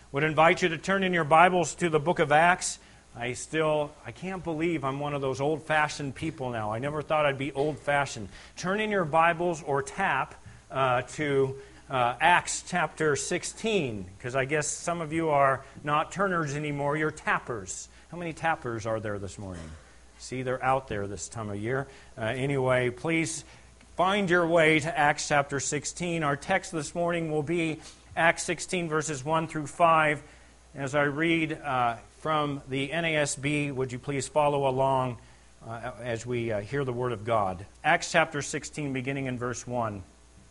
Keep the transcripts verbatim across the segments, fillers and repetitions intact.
Would invite you to turn in your Bibles to the book of Acts. I still, I can't believe I'm one of those old-fashioned people now. I never thought I'd be old-fashioned. Turn in your Bibles or tap uh, to uh, Acts chapter sixteen, because I guess some of you are not turners anymore, you're tappers. How many tappers are there this morning? See, they're out there this time of year. Uh, anyway, please find your way to Acts chapter sixteen. Our text this morning will be Acts sixteen, verses one through five. As I read uh, from the N A S B, would you please follow along uh, as we uh, hear the Word of God. Acts chapter sixteen, beginning in verse one.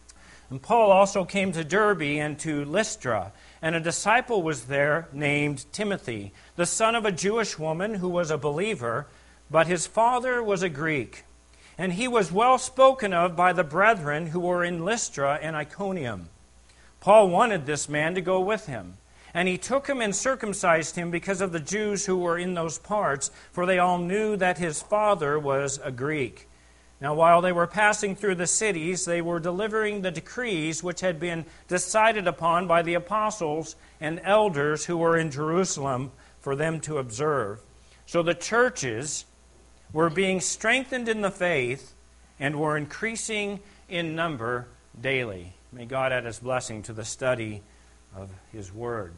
And Paul also came to Derbe and to Lystra, and a disciple was there named Timothy, the son of a Jewish woman who was a believer, but his father was a Greek. And he was well spoken of by the brethren who were in Lystra and Iconium. Paul wanted this man to go with him, and he took him and circumcised him because of the Jews who were in those parts, for they all knew that his father was a Greek. Now while they were passing through the cities, they were delivering the decrees which had been decided upon by the apostles and elders who were in Jerusalem for them to observe. So the churches were being strengthened in the faith and were increasing in number daily. May God add His blessing to the study of His Word.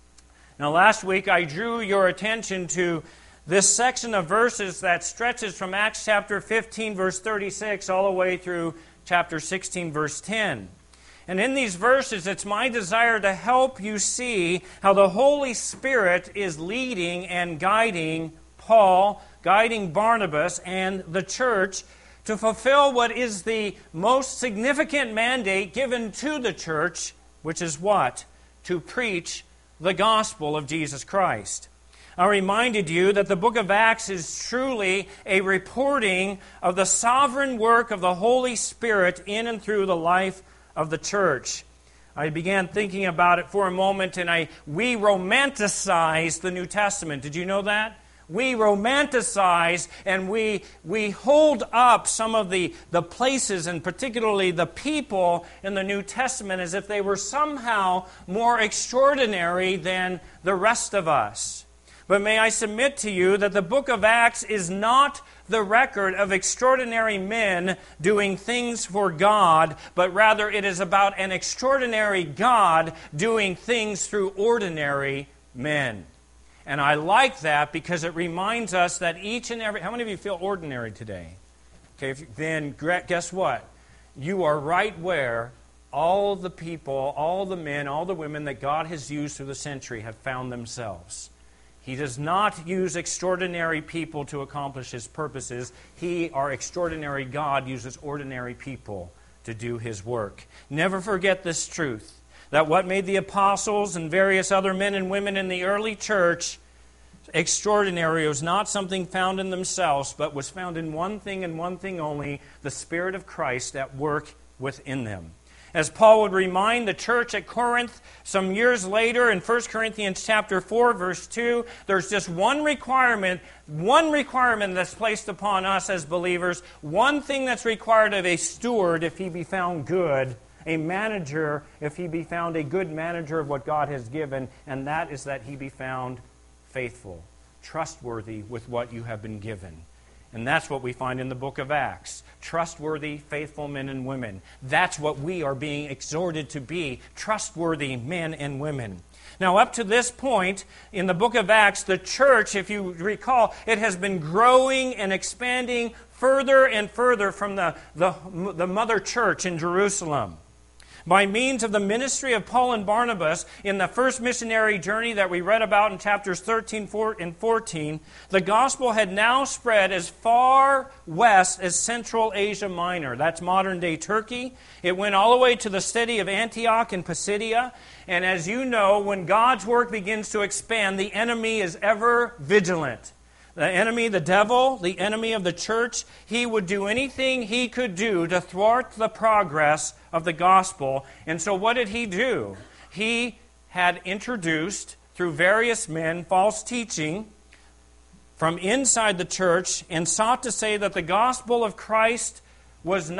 Now, last week I drew your attention to this section of verses that stretches from Acts chapter fifteen, verse thirty-six, all the way through chapter sixteen, verse ten. And in these verses, it's my desire to help you see how the Holy Spirit is leading and guiding Paul, guiding Barnabas, and the church to fulfill what is the most significant mandate given to the church, which is what? To preach the gospel of Jesus Christ. I reminded you that the book of Acts is truly a reporting of the sovereign work of the Holy Spirit in and through the life of the church. I began thinking about it for a moment, and I we romanticize the New Testament. Did you know that? We romanticize and we we hold up some of the, the places, and particularly the people in the New Testament, as if they were somehow more extraordinary than the rest of us. But may I submit to you that the book of Acts is not the record of extraordinary men doing things for God, but rather it is about an extraordinary God doing things through ordinary men. And I like that because it reminds us that each and every... How many of you feel ordinary today? Okay, if, then guess what? You are right where all the people, all the men, all the women that God has used through the century have found themselves. He does not use extraordinary people to accomplish His purposes. He, our extraordinary God, uses ordinary people to do His work. Never forget this truth, that what made the apostles and various other men and women in the early church extraordinary was not something found in themselves, but was found in one thing and one thing only, the Spirit of Christ at work within them. As Paul would remind the church at Corinth some years later in First Corinthians chapter four, verse two, there's just one requirement, one requirement that's placed upon us as believers, one thing that's required of a steward if he be found good, a manager if he be found a good manager of what God has given, and that is that he be found faithful, trustworthy with what you have been given. And that's what we find in the book of Acts. Trustworthy, faithful men and women. That's what we are being exhorted to be, trustworthy men and women. Now, up to this point in the book of Acts, the church, if you recall, it has been growing and expanding further and further from the, the, the mother church in Jerusalem. By means of the ministry of Paul and Barnabas in the first missionary journey that we read about in chapters thirteen and fourteen, the gospel had now spread as far west as Central Asia Minor. That's modern-day Turkey. It went all the way to the city of Antioch in Pisidia. And as you know, when God's work begins to expand, the enemy is ever vigilant. The enemy, the devil, the enemy of the church, he would do anything he could do to thwart the progress of the gospel. And so what did he do? He had introduced, through various men, false teaching from inside the church and sought to say that the gospel of Christ was not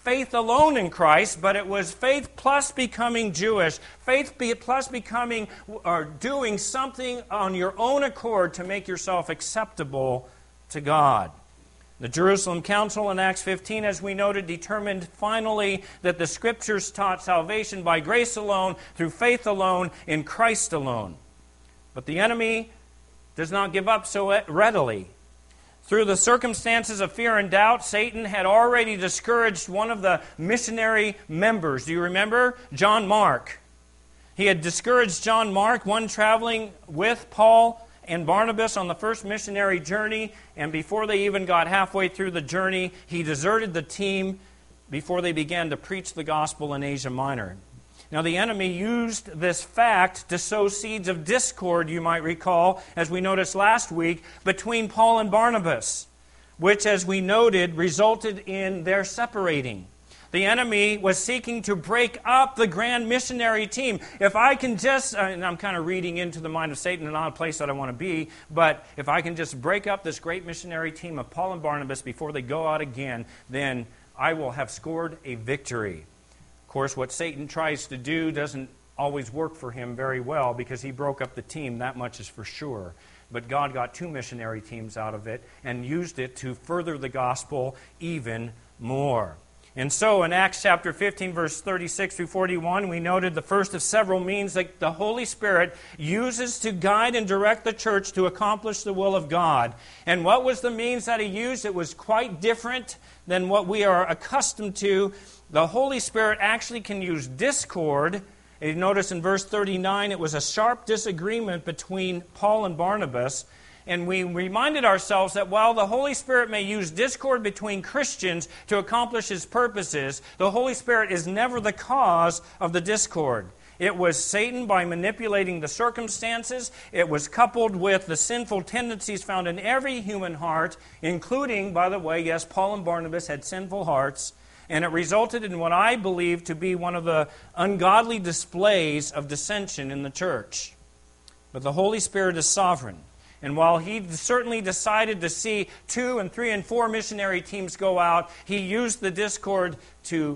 faith alone in Christ, but it was faith plus becoming Jewish, faith plus becoming or doing something on your own accord to make yourself acceptable to God. The Jerusalem Council in Acts fifteen, as we noted, determined finally that the Scriptures taught salvation by grace alone, through faith alone, in Christ alone. But the enemy does not give up so readily. Through the circumstances of fear and doubt, Satan had already discouraged one of the missionary members. Do you remember? John Mark. He had discouraged John Mark, one traveling with Paul and Barnabas on the first missionary journey, and before they even got halfway through the journey, he deserted the team before they began to preach the gospel in Asia Minor. Now, the enemy used this fact to sow seeds of discord, you might recall, as we noticed last week, between Paul and Barnabas, which, as we noted, resulted in their separating. The enemy was seeking to break up the grand missionary team. If I can just, and I'm kind of reading into the mind of Satan and not a place that I want to be, but if I can just break up this great missionary team of Paul and Barnabas before they go out again, then I will have scored a victory. Of course, what Satan tries to do doesn't always work for him very well because he broke up the team, that much is for sure. But God got two missionary teams out of it and used it to further the gospel even more. And so in Acts chapter fifteen, verse thirty-six through forty-one, we noted the first of several means that the Holy Spirit uses to guide and direct the church to accomplish the will of God. And what was the means that He used? It was quite different than what we are accustomed to. The Holy Spirit actually can use discord. You notice in verse thirty-nine, it was a sharp disagreement between Paul and Barnabas. And we reminded ourselves that while the Holy Spirit may use discord between Christians to accomplish His purposes, the Holy Spirit is never the cause of the discord. It was Satan by manipulating the circumstances. It was coupled with the sinful tendencies found in every human heart, including, by the way, yes, Paul and Barnabas had sinful hearts. And it resulted in what I believe to be one of the ungodly displays of dissension in the church. But the Holy Spirit is sovereign. And while He certainly decided to see two and three and four missionary teams go out, He used the discord to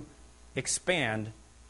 expand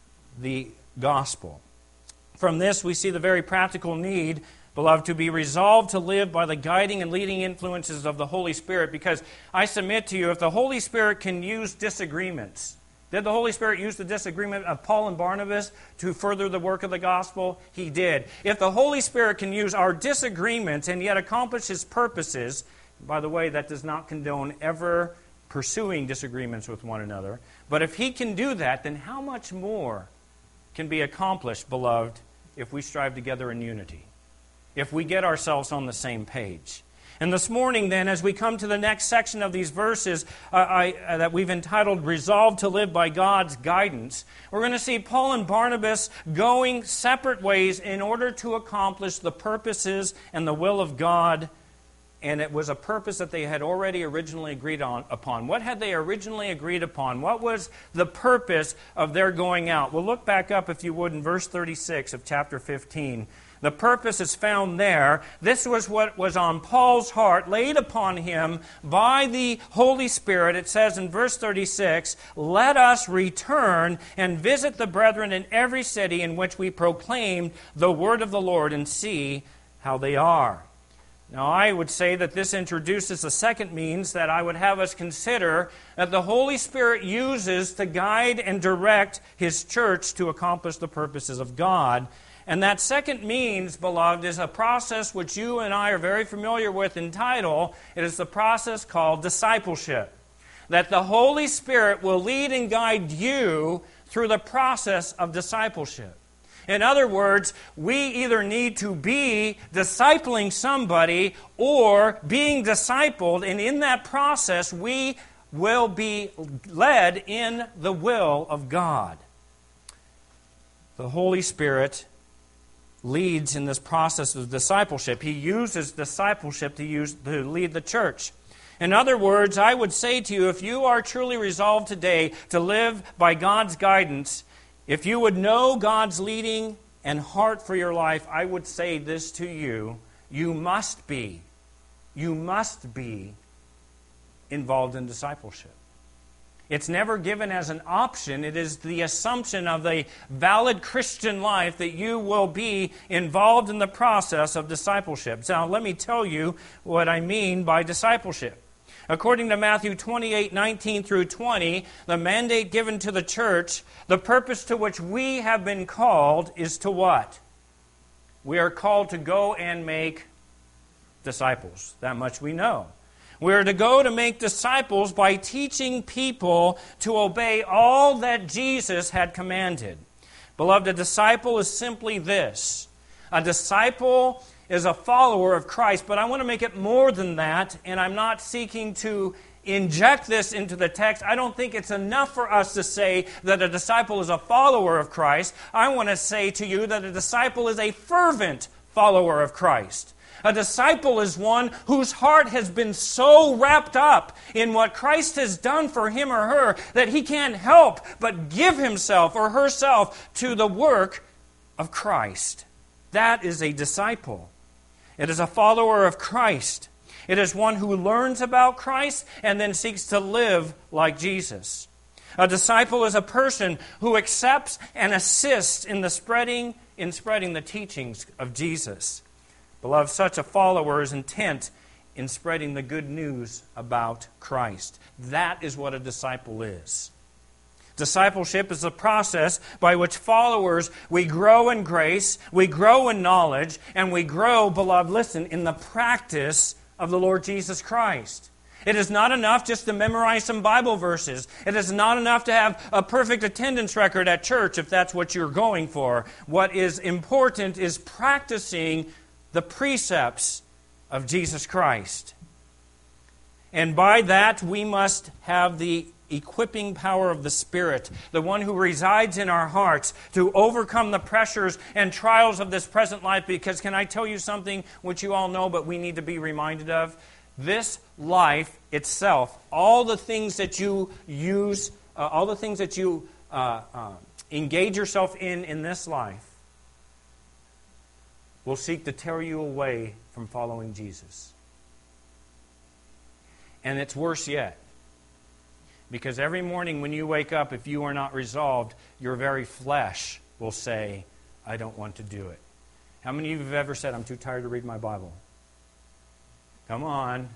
the gospel. From this, we see the very practical need, beloved, to be resolved to live by the guiding and leading influences of the Holy Spirit. Because I submit to you, if the Holy Spirit can use disagreements, did the Holy Spirit use the disagreement of Paul and Barnabas to further the work of the gospel? He did. If the Holy Spirit can use our disagreements and yet accomplish His purposes, by the way, that does not condone ever pursuing disagreements with one another, but if He can do that, then how much more can be accomplished, beloved, if we strive together in unity? If we get ourselves on the same page. And this morning, then, as we come to the next section of these verses uh, I, uh, that we've entitled Resolved to Live by God's Guidance, we're going to see Paul and Barnabas going separate ways in order to accomplish the purposes and the will of God. And it was a purpose that they had already originally agreed on, upon. What had they originally agreed upon? What was the purpose of their going out? Well, look back up, if you would, in verse thirty-six of chapter fifteen. The purpose is found there. This was what was on Paul's heart, laid upon him by the Holy Spirit. It says in verse thirty-six, "Let us return and visit the brethren in every city in which we proclaimed the word of the Lord and see how they are." Now, I would say that this introduces a second means that I would have us consider that the Holy Spirit uses to guide and direct His church to accomplish the purposes of God. And that second means, beloved, is a process which you and I are very familiar with in title. It is the process called discipleship. That the Holy Spirit will lead and guide you through the process of discipleship. In other words, we either need to be discipling somebody or being discipled, and in that process we will be led in the will of God. The Holy Spirit leads in this process of discipleship. He uses discipleship to use to lead the church. In other words, I would say to you, if you are truly resolved today to live by God's guidance, if you would know God's leading and heart for your life, I would say this to you: you must be, you must be involved in discipleship. It's never given as an option. It is the assumption of a valid Christian life that you will be involved in the process of discipleship. Now, let me tell you what I mean by discipleship. According to Matthew twenty-eight, nineteen through twenty, the mandate given to the church, the purpose to which we have been called is to what? We are called to go and make disciples. That much we know. We are to go to make disciples by teaching people to obey all that Jesus had commanded. Beloved, a disciple is simply this. A disciple is a follower of Christ, but I want to make it more than that, and I'm not seeking to inject this into the text. I don't think it's enough for us to say that a disciple is a follower of Christ. I want to say to you that a disciple is a fervent follower of Christ. A disciple is one whose heart has been so wrapped up in what Christ has done for him or her that he can't help but give himself or herself to the work of Christ. That is a disciple. It is a follower of Christ. It is one who learns about Christ and then seeks to live like Jesus. A disciple is a person who accepts and assists in the spreading in spreading the teachings of Jesus. Beloved, such a follower is intent in spreading the good news about Christ. That is what a disciple is. Discipleship is a process by which followers, we grow in grace, we grow in knowledge, and we grow, beloved, listen, in the practice of the Lord Jesus Christ. It is not enough just to memorize some Bible verses. It is not enough to have a perfect attendance record at church if that's what you're going for. What is important is practicing the precepts of Jesus Christ. And by that, we must have the equipping power of the Spirit, the one who resides in our hearts to overcome the pressures and trials of this present life. Because can I tell you something which you all know, but we need to be reminded of? This life itself, all the things that you use, uh, all the things that you uh, uh, engage yourself in in this life, will seek to tear you away from following Jesus. And it's worse yet. Because every morning when you wake up, if you are not resolved, your very flesh will say, I don't want to do it. How many of you have ever said, I'm too tired to read my Bible? Come on.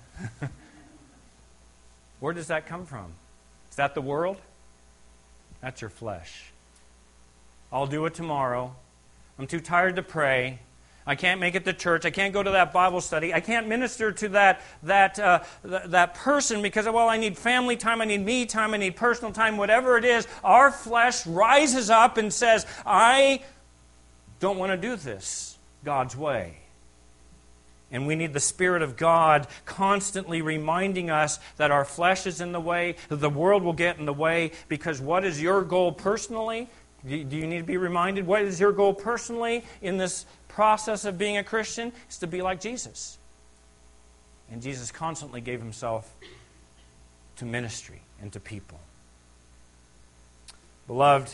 Where does that come from? Is that the world? That's your flesh. I'll do it tomorrow. I'm too tired to pray. I can't make it to church. I can't go to that Bible study. I can't minister to that that uh, th- that person because, well, I need family time, I need me time, I need personal time, whatever it is. Our flesh rises up and says, I don't want to do this God's way. And we need the Spirit of God constantly reminding us that our flesh is in the way, that the world will get in the way, because what is your goal personally? Do you need to be reminded? What is your goal personally in this process of being a Christian? Is to be like Jesus. And Jesus constantly gave himself to ministry and to people. Beloved,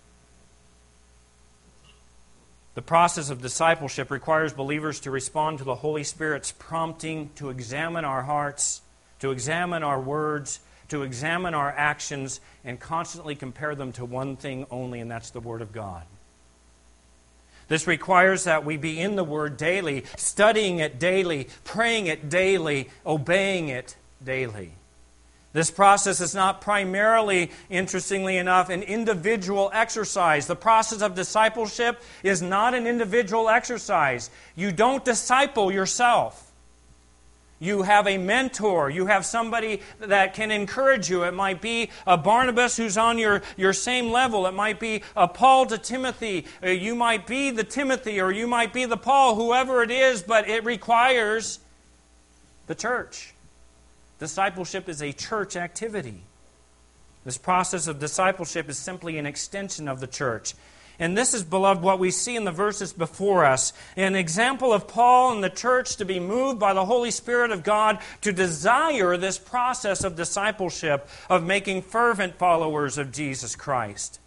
the process of discipleship requires believers to respond to the Holy Spirit's prompting to examine our hearts, to examine our words, to examine our actions, and constantly compare them to one thing only, and that's the Word of God. This requires that we be in the Word daily, studying it daily, praying it daily, obeying it daily. This process is not primarily, interestingly enough, an individual exercise. The process of discipleship is not an individual exercise. You don't disciple yourself. You have a mentor. You have somebody that can encourage you. It might be a Barnabas who's on your, your same level. It might be a Paul to Timothy. You might be the Timothy, or you might be the Paul, whoever it is, but it requires the church. Discipleship is a church activity. This process of discipleship is simply an extension of the church. And this is, beloved, what we see in the verses before us. An example of Paul and the church to be moved by the Holy Spirit of God to desire this process of discipleship, of making fervent followers of Jesus Christ.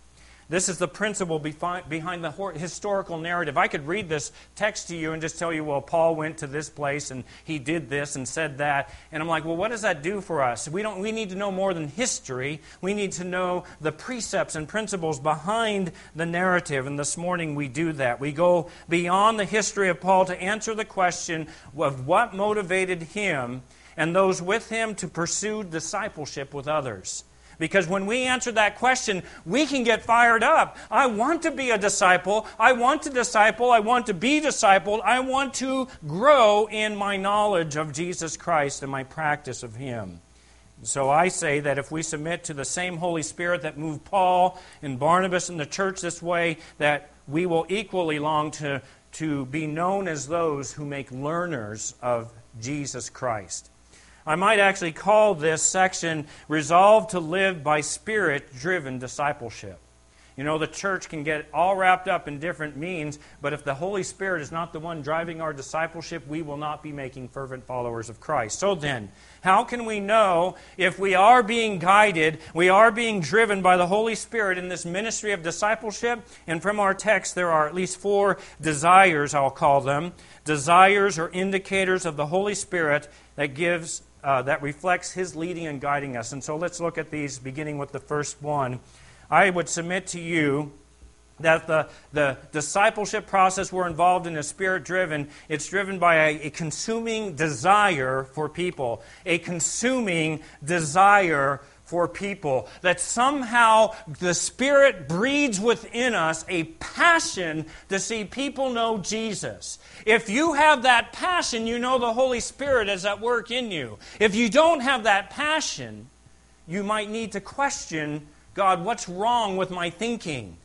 This is the principle behind the historical narrative. I could read this text to you and just tell you, well, Paul went to this place and he did this and said that. And I'm like, well, what does that do for us? We don't. We need to know more than history. We need to know the precepts and principles behind the narrative. And this morning we do that. We go beyond the history of Paul to answer the question of what motivated him and those with him to pursue discipleship with others. Because when we answer that question, we can get fired up. I want to be a disciple. I want to disciple. I want to be discipled. I want to grow in my knowledge of Jesus Christ and my practice of Him. So I say that if we submit to the same Holy Spirit that moved Paul and Barnabas and the church this way, that we will equally long to, to be known as those who make learners of Jesus Christ. I might actually call this section, Resolve to Live by Spirit-Driven Discipleship. You know, the church can get all wrapped up in different means, but if the Holy Spirit is not the one driving our discipleship, we will not be making fervent followers of Christ. So then, how can we know if we are being guided, we are being driven by the Holy Spirit in this ministry of discipleship? And from our text, there are at least four desires, I'll call them. Desires or indicators of the Holy Spirit that gives Uh, that reflects His leading and guiding us. And so let's look at these, beginning with the first one. I would submit to you that the, the discipleship process we're involved in is Spirit-driven. It's driven by a, a consuming desire for people. A consuming desire for people. That somehow the Spirit breeds within us a passion to see people know Jesus. If you have that passion, you know the Holy Spirit is at work in you. If you don't have that passion, you might need to question, God, what's wrong with my thinking?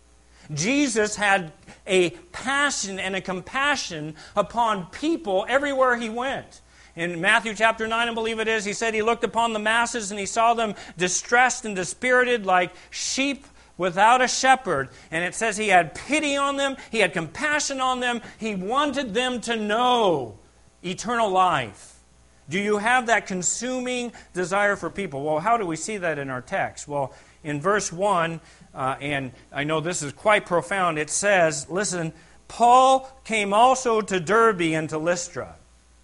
Jesus had a passion and a compassion upon people everywhere He went. In Matthew chapter nine, I believe it is, He said He looked upon the masses and He saw them distressed and dispirited like sheep without a shepherd. And it says He had pity on them. He had compassion on them. He wanted them to know eternal life. Do you have that consuming desire for people? Well, how do we see that in our text? Well, in verse one, uh, and I know this is quite profound, it says, listen, Paul came also to Derbe and to Lystra.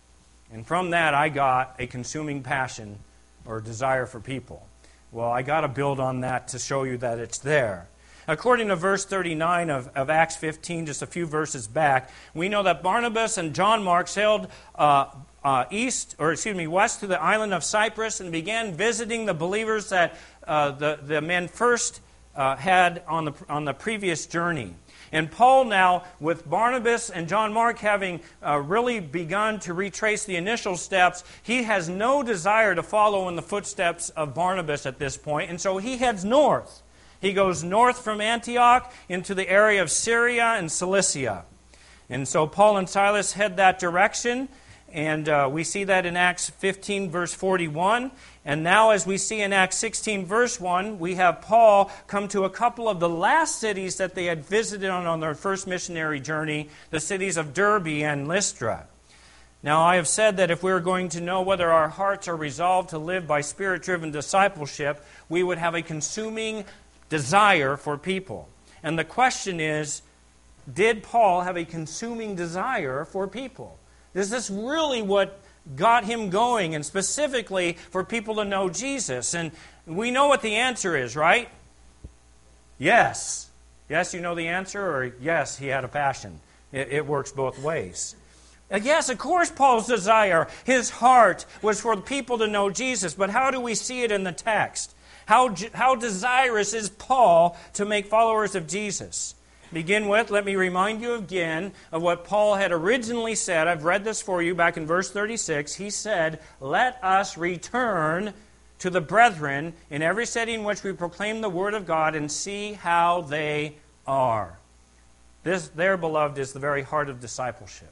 And from that, I got a consuming passion or desire for people. Well, I got to build on that to show you that it's there. According to verse thirty-nine of, of Acts fifteen, just a few verses back, we know that Barnabas and John Mark sailed uh, uh, east, or excuse me, west to the island of Cyprus and began visiting the believers that uh, the, the men first uh, had on the on the previous journey. And Paul now, with Barnabas and John Mark having uh, really begun to retrace the initial steps, he has no desire to follow in the footsteps of Barnabas at this point, and so he heads north. He goes north from Antioch into the area of Syria and Cilicia. And so Paul and Silas head that direction, and uh, we see that in Acts fifteen, verse forty-one. And now, as we see in Acts sixteen, verse one, we have Paul come to a couple of the last cities that they had visited on, on their first missionary journey, the cities of Derbe and Lystra. Now, I have said that if we were going to know whether our hearts are resolved to live by Spirit-driven discipleship, we would have a consuming desire for people. And the question is, did Paul have a consuming desire for people? Is this really what got him going, and specifically for people to know Jesus? And we know what the answer is, right? Yes. Yes, you know the answer, or yes, he had a passion. It, it works both ways. Uh, yes, of course, Paul's desire, his heart, was for people to know Jesus, but how do we see it in the text? How, how desirous is Paul to make followers of Jesus? Begin with, let me remind you again of what Paul had originally said. I've read this for you back in verse thirty-six. He said, let us return to the brethren in every city in which we proclaim the word of God and see how they are. This, there, beloved, is the very heart of discipleship.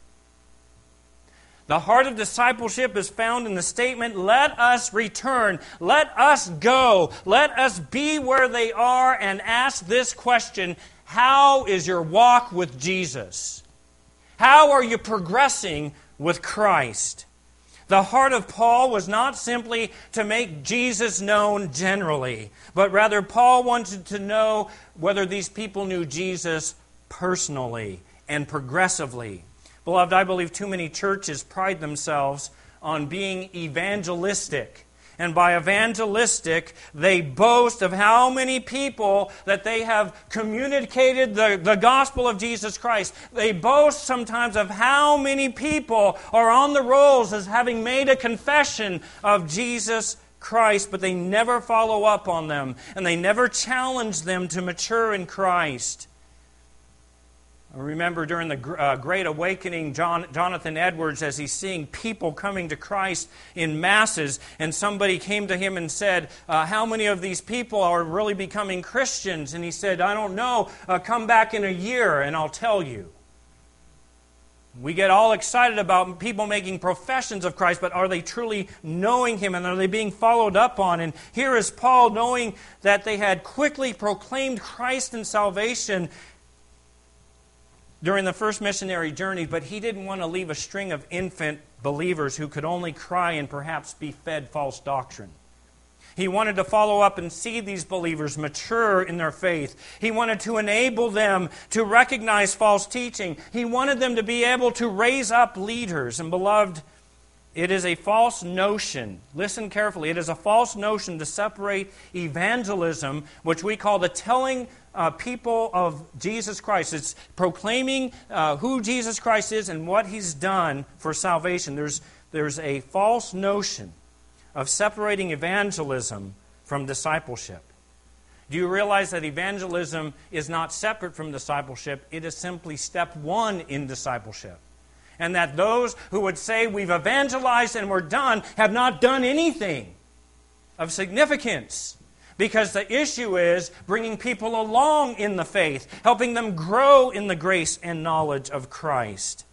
The heart of discipleship is found in the statement, let us return, let us go, let us be where they are and ask this question, how is your walk with Jesus? How are you progressing with Christ? The heart of Paul was not simply to make Jesus known generally, but rather Paul wanted to know whether these people knew Jesus personally and progressively. Beloved, I believe too many churches pride themselves on being evangelistic. And by evangelistic, they boast of how many people that they have communicated the, the gospel of Jesus Christ. They boast sometimes of how many people are on the rolls as having made a confession of Jesus Christ, but they never follow up on them, and they never challenge them to mature in Christ. I remember during the uh, Great Awakening, John, Jonathan Edwards, as he's seeing people coming to Christ in masses, and somebody came to him and said, uh, how many of these people are really becoming Christians? And he said, I don't know, uh, come back in a year and I'll tell you. We get all excited about people making professions of Christ, but are they truly knowing Him, and are they being followed up on? And here is Paul, knowing that they had quickly proclaimed Christ and salvation during the first missionary journey, but he didn't want to leave a string of infant believers who could only cry and perhaps be fed false doctrine. He wanted to follow up and see these believers mature in their faith. He wanted to enable them to recognize false teaching. He wanted them to be able to raise up leaders. And beloved, it is a false notion. Listen carefully. It is a false notion to separate evangelism, which we call the telling Uh, people of Jesus Christ. It's proclaiming uh, who Jesus Christ is and what He's done for salvation. There's, there's a false notion of separating evangelism from discipleship. Do you realize that evangelism is not separate from discipleship? It is simply step one in discipleship. And that those who would say we've evangelized and we're done have not done anything of significance. Because the issue is bringing people along in the faith, helping them grow in the grace and knowledge of Christ.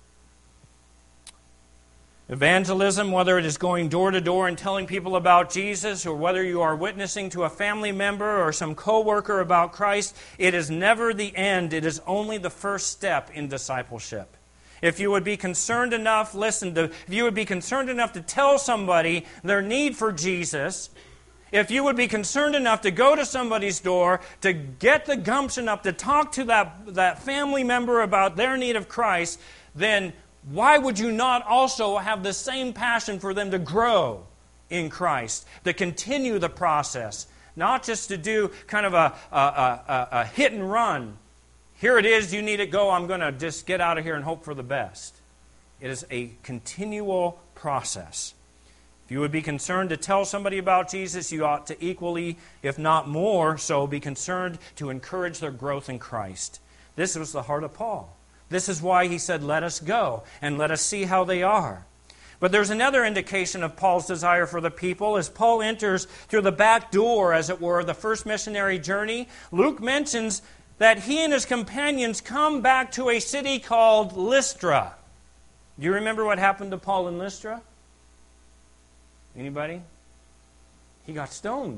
Evangelism, whether it is going door to door and telling people about Jesus, or whether you are witnessing to a family member or some co-worker about Christ, it is never the end. It is only the first step in discipleship. If you would be concerned enough, listen, to, if you would be concerned enough to tell somebody their need for Jesus, if you would be concerned enough to go to somebody's door, to get the gumption up, to talk to that, that family member about their need of Christ, then why would you not also have the same passion for them to grow in Christ, to continue the process, not just to do kind of a, a, a, a hit and run. Here it is, you need it, go, I'm going to just get out of here and hope for the best. It is a continual process. If you would be concerned to tell somebody about Jesus, you ought to equally, if not more so, be concerned to encourage their growth in Christ. This was the heart of Paul. This is why he said, let us go and let us see how they are. But there's another indication of Paul's desire for the people. As Paul enters through the back door, as it were, the first missionary journey, Luke mentions that he and his companions come back to a city called Lystra. Do you remember what happened to Paul in Lystra? Anybody? He got stoned.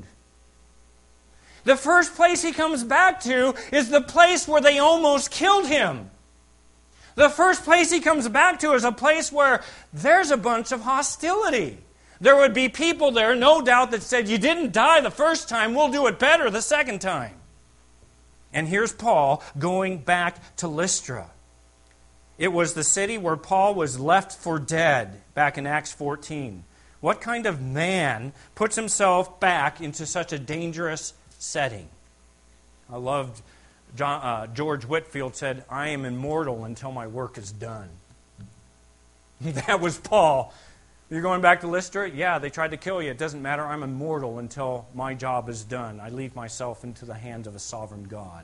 The first place he comes back to is the place where they almost killed him. The first place he comes back to is a place where there's a bunch of hostility. There would be people there, no doubt, that said, you didn't die the first time, we'll do it better the second time. And here's Paul going back to Lystra. It was the city where Paul was left for dead back in Acts fourteen. What kind of man puts himself back into such a dangerous setting? I loved John, uh, George Whitefield said, I am immortal until my work is done. That was Paul. You're going back to Lystra? Yeah, they tried to kill you. It doesn't matter. I'm immortal until my job is done. I leave myself into the hands of a sovereign God.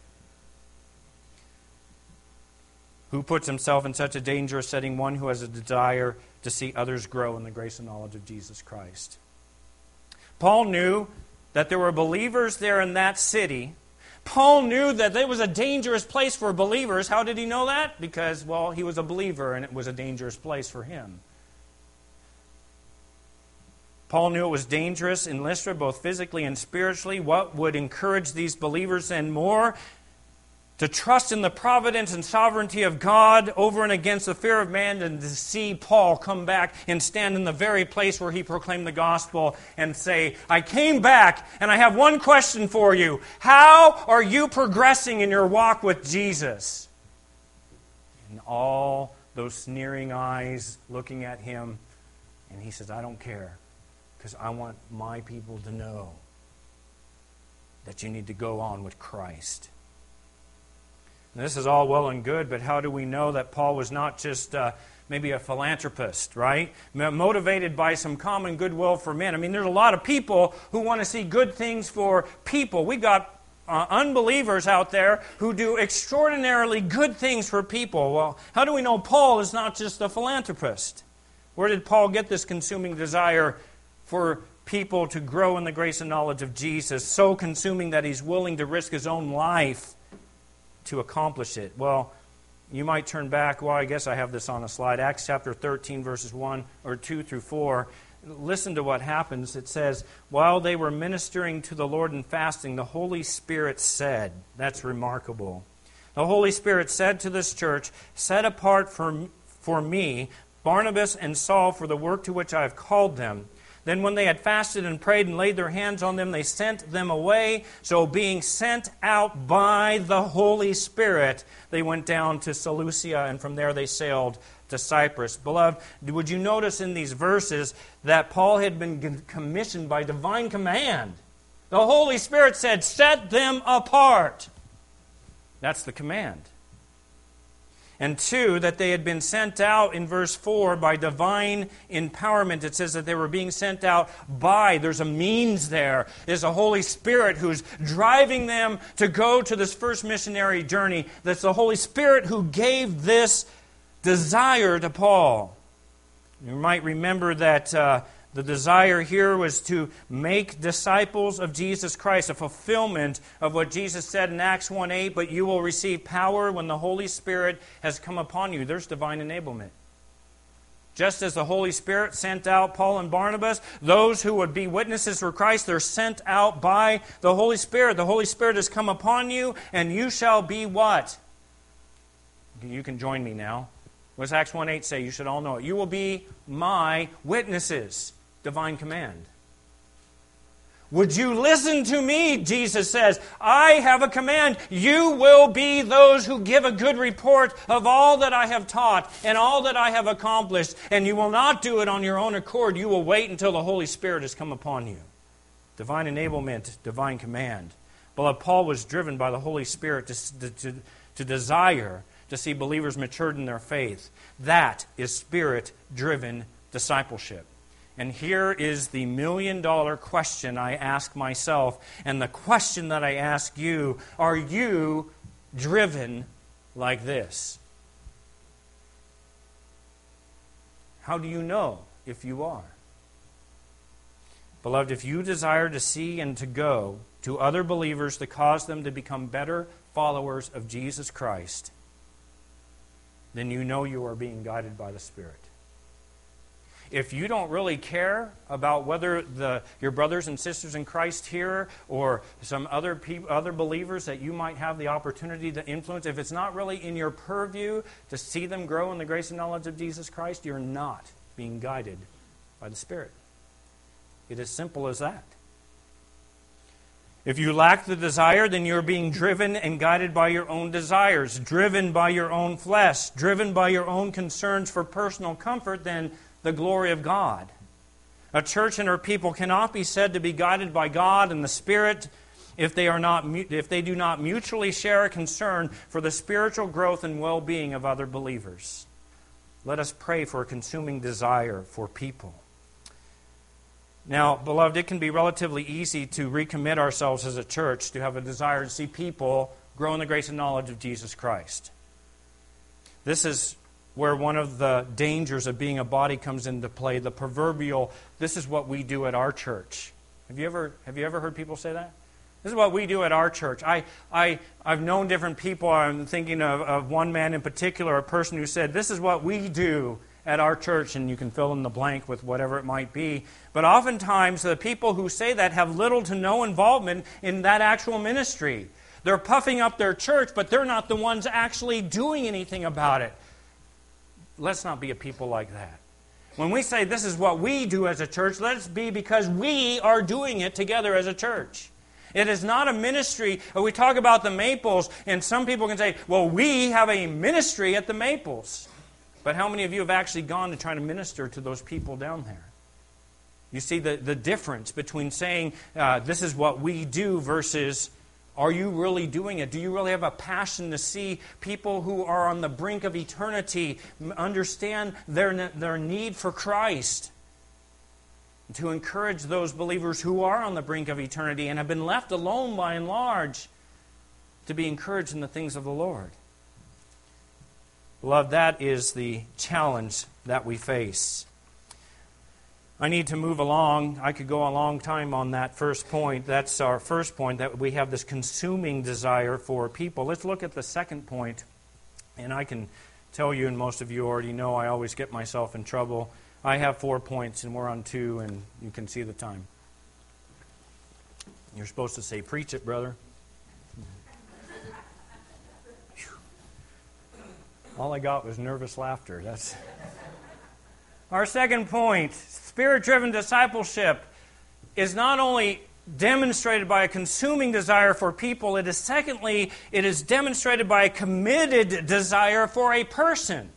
Who puts himself in such a dangerous setting? One who has a desire to see others grow in the grace and knowledge of Jesus Christ. Paul knew that there were believers there in that city. Paul knew that it was a dangerous place for believers. How did he know that? Because, well, he was a believer and it was a dangerous place for him. Paul knew it was dangerous in Lystra, both physically and spiritually. What would encourage these believers and more? to trust in the providence and sovereignty of God over and against the fear of man, and to see Paul come back and stand in the very place where he proclaimed the gospel and say, I came back and I have one question for you. How are you progressing in your walk with Jesus? And all those sneering eyes looking at him, and he says, I don't care, because I want my people to know that you need to go on with Christ. And this is all well and good, but how do we know that Paul was not just uh, maybe a philanthropist, right? Motivated by some common goodwill for men. I mean, there's a lot of people who want to see good things for people. We've got uh, unbelievers out there who do extraordinarily good things for people. Well, how do we know Paul is not just a philanthropist? Where did Paul get this consuming desire for people to grow in the grace and knowledge of Jesus, so consuming that he's willing to risk his own life to accomplish it? Well, you might turn back. Well, I guess I have this on a slide. Acts chapter thirteen, verses one or two through four. Listen to what happens. It says, while they were ministering to the Lord and fasting, the Holy Spirit said, that's remarkable. The Holy Spirit said to this church, set apart for, for me Barnabas and Saul for the work to which I have called them. Then when they had fasted and prayed and laid their hands on them, they sent them away. So being sent out by the Holy Spirit, they went down to Seleucia, and from there they sailed to Cyprus. Beloved, would you notice in these verses that Paul had been commissioned by divine command? The Holy Spirit said, set them apart. That's the command. And two, that they had been sent out in verse four by divine empowerment. It says that they were being sent out by, there's a means there. There's a Holy Spirit who's driving them to go to this first missionary journey. That's the Holy Spirit who gave this desire to Paul. You might remember that uh, the desire here was to make disciples of Jesus Christ, a fulfillment of what Jesus said in Acts one eight, but you will receive power when the Holy Spirit has come upon you. There's divine enablement. Just as the Holy Spirit sent out Paul and Barnabas, those who would be witnesses for Christ, they're sent out by the Holy Spirit. The Holy Spirit has come upon you, and you shall be what? You can join me now. What does Acts one eight say? You should all know it. You will be my witnesses. Divine command. Would you listen to me? Jesus says, I have a command. You will be those who give a good report of all that I have taught and all that I have accomplished. And you will not do it on your own accord. You will wait until the Holy Spirit has come upon you. Divine enablement, divine command. Beloved, Paul was driven by the Holy Spirit to, to, to desire to see believers matured in their faith. That is Spirit-driven discipleship. And here is the million-dollar question I ask myself, and the question that I ask you: are you driven like this? How do you know if you are? Beloved, if you desire to see and to go to other believers to cause them to become better followers of Jesus Christ, then you know you are being guided by the Spirit. If you don't really care about whether the your brothers and sisters in Christ here or some other people, other believers that you might have the opportunity to influence, if it's not really in your purview to see them grow in the grace and knowledge of Jesus Christ, you're not being guided by the Spirit. It is simple as that. If you lack the desire, then you're being driven and guided by your own desires, driven by your own flesh, driven by your own concerns for personal comfort, then the glory of God. A church and her people cannot be said to be guided by God and the Spirit if they are not if they do not mutually share a concern for the spiritual growth and well-being of other believers. Let us pray for a consuming desire for people. Now, beloved, it can be relatively easy to recommit ourselves as a church to have a desire to see people grow in the grace and knowledge of Jesus Christ. This is where one of the dangers of being a body comes into play, the proverbial, this is what we do at our church. Have you ever have you ever heard people say that? This is what we do at our church. I, I, I've known different people. I'm thinking of, of one man in particular, a person who said, this is what we do at our church, and you can fill in the blank with whatever it might be. But oftentimes, the people who say that have little to no involvement in that actual ministry. They're puffing up their church, but they're not the ones actually doing anything about it. Let's not be a people like that. When we say this is what we do as a church, let's be because we are doing it together as a church. It is not a ministry. We talk about the Maples, and some people can say, well, we have a ministry at the Maples. But how many of you have actually gone to try to minister to those people down there? You see the, the difference between saying uh, this is what we do versus are you really doing it? Do you really have a passion to see people who are on the brink of eternity understand their, their need for Christ? To encourage those believers who are on the brink of eternity and have been left alone by and large to be encouraged in the things of the Lord. Beloved, that is the challenge that we face. I need to move along. I could go a long time on that first point. That's our first point, that we have this consuming desire for people. Let's look at the second point. And I can tell you, and most of you already know, I always get myself in trouble. I have four points, and we're on two, and you can see the time. You're supposed to say, preach it, brother. All I got was nervous laughter. That's our second point. Spirit-driven discipleship is not only demonstrated by a consuming desire for people, it is secondly, it is demonstrated by a committed desire for a person.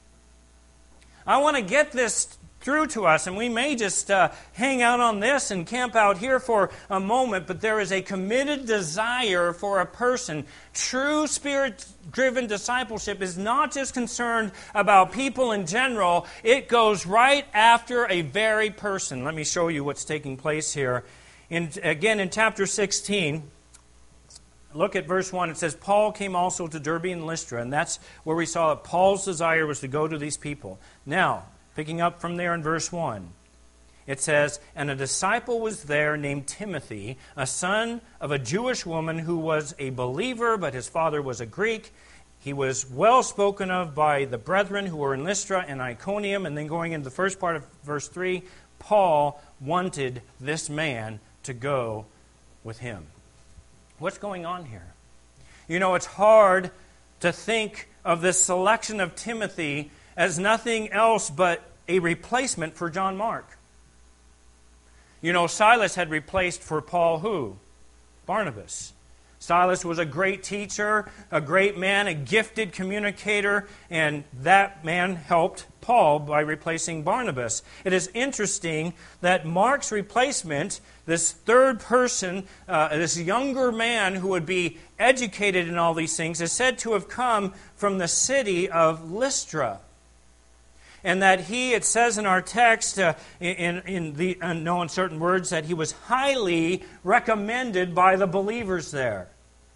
I want to get this through to us, and we may just uh, hang out on this and camp out here for a moment, but there is a committed desire for a person. True Spirit-driven discipleship is not just concerned about people in general. It goes right after a very person. Let me show you what's taking place here. In, again, in chapter sixteen, look at verse one. It says, Paul came also to Derbe and Lystra, and that's where we saw that Paul's desire was to go to these people. Now, picking up from there in verse one, it says, and a disciple was there named Timothy, a son of a Jewish woman who was a believer, but his father was a Greek. He was well spoken of by the brethren who were in Lystra and Iconium. And then going into the first part of verse three, Paul wanted this man to go with him. What's going on here? You know, it's hard to think of this selection of Timothy as nothing else but a replacement for John Mark. You know, Silas had replaced for Paul who? Barnabas. Silas was a great teacher, a great man, a gifted communicator, and that man helped Paul by replacing Barnabas. It is interesting that Mark's replacement, this third person, uh, this younger man who would be educated in all these things, is said to have come from the city of Lystra. And that he, it says in our text, uh, in, in the uh, no uncertain words, that he was highly recommended by the believers there.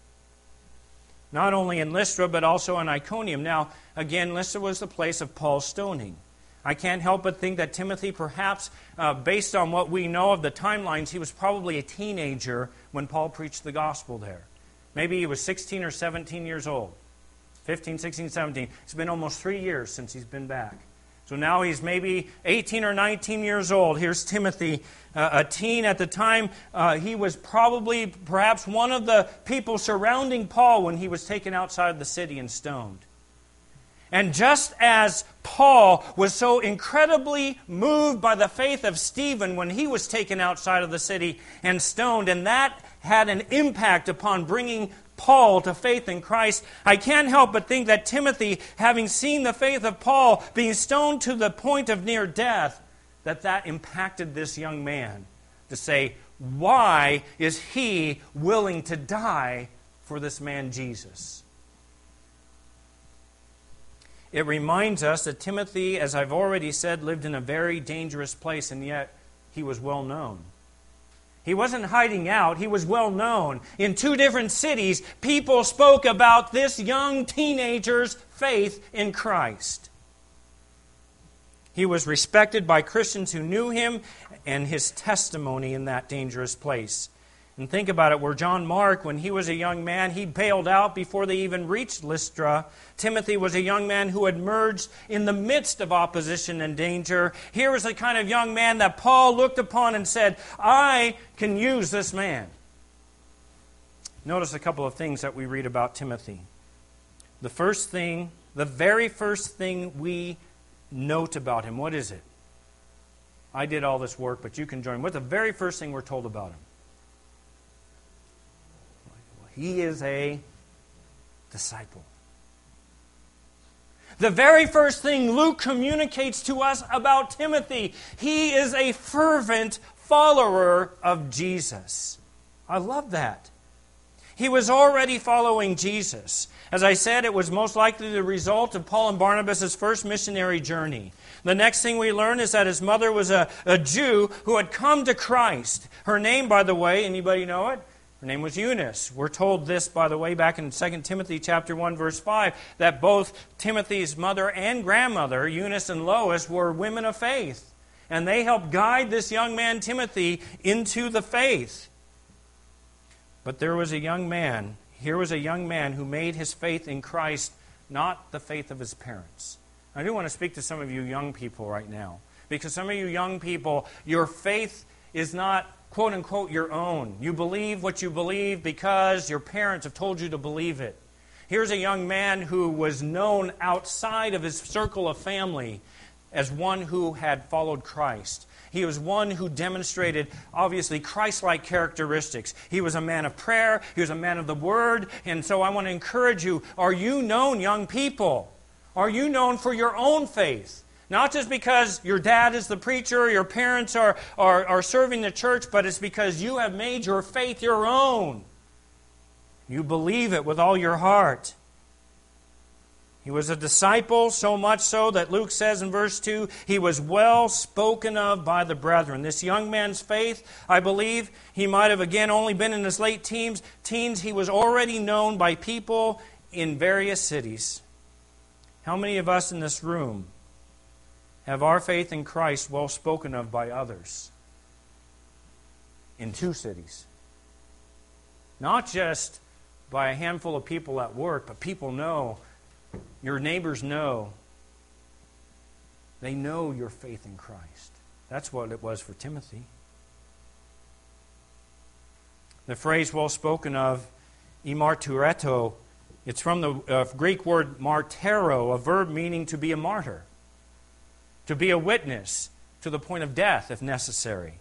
Not only in Lystra, but also in Iconium. Now, again, Lystra was the place of Paul's stoning. I can't help but think that Timothy, perhaps, uh, based on what we know of the timelines, he was probably a teenager when Paul preached the gospel there. Maybe he was sixteen or seventeen years old. fifteen, sixteen, seventeen. It's been almost three years since he's been back. So now he's maybe eighteen or nineteen years old. Here's Timothy, uh, a teen at the time. Uh, he was probably perhaps one of the people surrounding Paul when he was taken outside the city and stoned. And just as Paul was so incredibly moved by the faith of Stephen when he was taken outside of the city and stoned, and that had an impact upon bringing Paul to faith in Christ, I can't help but think that Timothy, having seen the faith of Paul being stoned to the point of near death, that that impacted this young man to say, why is he willing to die for this man Jesus? It reminds us that Timothy, as I've already said, lived in a very dangerous place, and yet he was well known. He wasn't hiding out. He was well known. In two different cities, people spoke about this young teenager's faith in Christ. He was respected by Christians who knew him and his testimony in that dangerous place. And think about it, where John Mark, when he was a young man, he bailed out before they even reached Lystra. Timothy was a young man who had emerged in the midst of opposition and danger. Here was the kind of young man that Paul looked upon and said, I can use this man. Notice a couple of things that we read about Timothy. The first thing, the very first thing we note about him, what is it? I did all this work, but you can join. What's the very first thing we're told about him? He is a disciple. The very first thing Luke communicates to us about Timothy, he is a fervent follower of Jesus. I love that. He was already following Jesus. As I said, it was most likely the result of Paul and Barnabas' first missionary journey. The next thing we learn is that his mother was a, a Jew who had come to Christ. Her name, by the way, anybody know it? Her name was Eunice. We're told this, by the way, back in Second Timothy chapter one, verse five, that both Timothy's mother and grandmother, Eunice and Lois, were women of faith. And they helped guide this young man, Timothy, into the faith. But there was a young man, here was a young man who made his faith in Christ not the faith of his parents. I do want to speak to some of you young people right now, because some of you young people, your faith is not, quote unquote, your own. You believe what you believe because your parents have told you to believe it. Here's a young man who was known outside of his circle of family as one who had followed Christ. He was one who demonstrated, obviously, Christ-like characteristics. He was a man of prayer. He was a man of the Word. And so I want to encourage you, are you known, young people? Are you known for your own faith? Not just because your dad is the preacher, your parents are, are, are serving the church, but it's because you have made your faith your own. You believe it with all your heart. He was a disciple, so much so that Luke says in verse two, he was well spoken of by the brethren. This young man's faith, I believe, he might have again only been in his late teens. Teens, he was already known by people in various cities. How many of us in this room have our faith in Christ well spoken of by others? In two cities. Not just by a handful of people at work, but people know. Your neighbors know. They know your faith in Christ. That's what it was for Timothy. The phrase well spoken of, imartureto, it's from the uh, Greek word martero, a verb meaning to be a martyr. To be a witness to the point of death if necessary.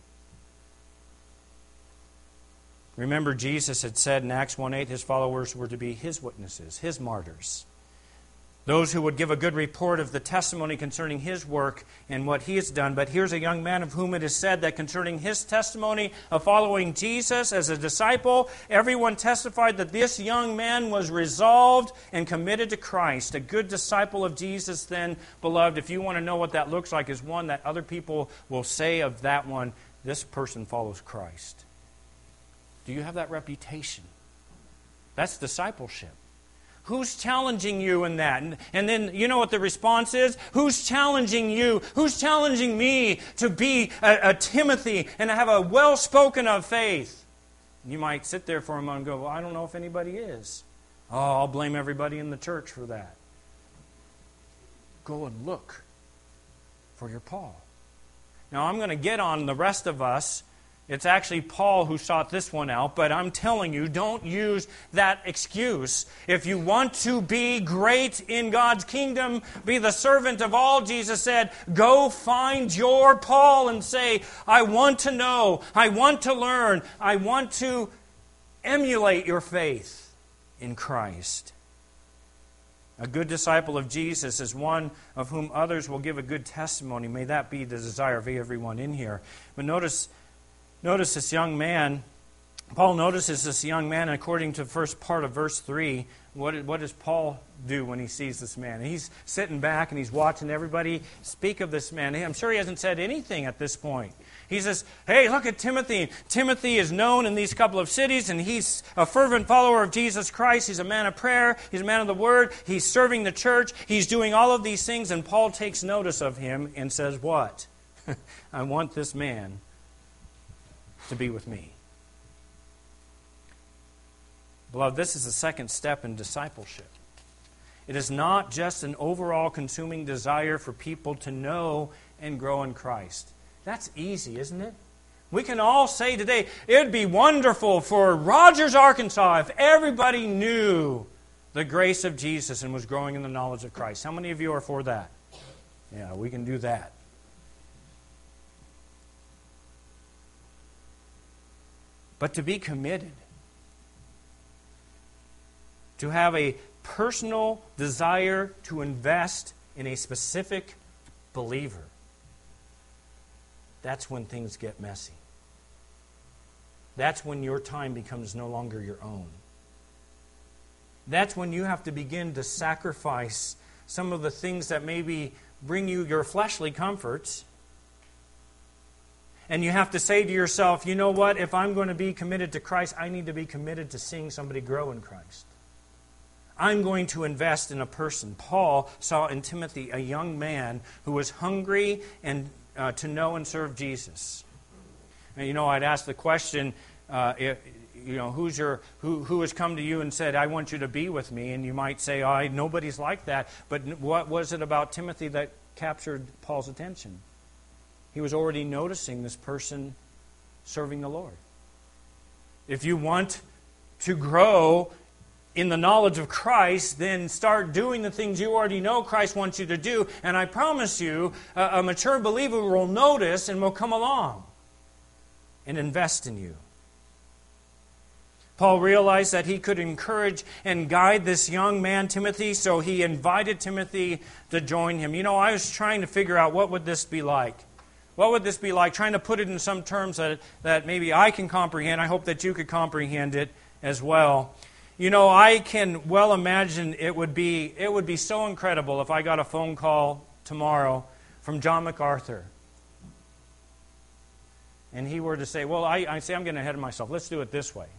Remember, Jesus had said in Acts one eight, his followers were to be his witnesses, his martyrs. Those who would give a good report of the testimony concerning his work and what he has done. But here's a young man of whom it is said that concerning his testimony of following Jesus as a disciple, everyone testified that this young man was resolved and committed to Christ. A good disciple of Jesus, then, beloved, if you want to know what that looks like, is one that other people will say of that one, this person follows Christ. Do you have that reputation? That's discipleship. Who's challenging you in that? And, and then, you know what the response is? Who's challenging you? Who's challenging me to be a, a Timothy and to have a well-spoken of faith? You might sit there for a moment and go, well, I don't know if anybody is. Oh, I'll blame everybody in the church for that. Go and look for your Paul. Now, I'm going to get on the rest of us. It's actually Paul who sought this one out, but I'm telling you, don't use that excuse. If you want to be great in God's kingdom, be the servant of all, Jesus said, go find your Paul and say, I want to know, I want to learn, I want to emulate your faith in Christ. A good disciple of Jesus is one of whom others will give a good testimony. May that be the desire of everyone in here. But notice Notice this young man, Paul notices this young man, according to the first part of verse three, what, what does Paul do when he sees this man? He's sitting back and he's watching everybody speak of this man. I'm sure he hasn't said anything at this point. He says, hey, look at Timothy. Timothy is known in these couple of cities, and he's a fervent follower of Jesus Christ. He's a man of prayer. He's a man of the Word. He's serving the church. He's doing all of these things, and Paul takes notice of him and says, what? I want this man to be with me. Beloved, this is the second step in discipleship. It is not just an overall consuming desire for people to know and grow in Christ. That's easy, isn't it? We can all say today, it would be wonderful for Rogers, Arkansas, if everybody knew the grace of Jesus and was growing in the knowledge of Christ. How many of you are for that? Yeah, we can do that. But to be committed, to have a personal desire to invest in a specific believer, that's when things get messy. That's when your time becomes no longer your own. That's when you have to begin to sacrifice some of the things that maybe bring you your fleshly comforts. And you have to say to yourself, you know what? If I'm going to be committed to Christ, I need to be committed to seeing somebody grow in Christ. I'm going to invest in a person. Paul saw in Timothy a young man who was hungry and uh, to know and serve Jesus. And, you know, I'd ask the question, uh, if, you know, who's your who who has come to you and said, "I want you to be with me," and you might say, "Oh, nobody's like that." But what was it about Timothy that captured Paul's attention? He was already noticing this person serving the Lord. If you want to grow in the knowledge of Christ, then start doing the things you already know Christ wants you to do. And I promise you, a, a mature believer will notice and will come along and invest in you. Paul realized that he could encourage and guide this young man, Timothy, so he invited Timothy to join him. You know, I was trying to figure out what would this be like. What would this be like? Trying to put it in some terms that, that maybe I can comprehend. I hope that you could comprehend it as well. You know, I can well imagine it would be it would be so incredible if I got a phone call tomorrow from John MacArthur. And he were to say, well, I, I say I'm getting ahead of myself. Let's do it this way.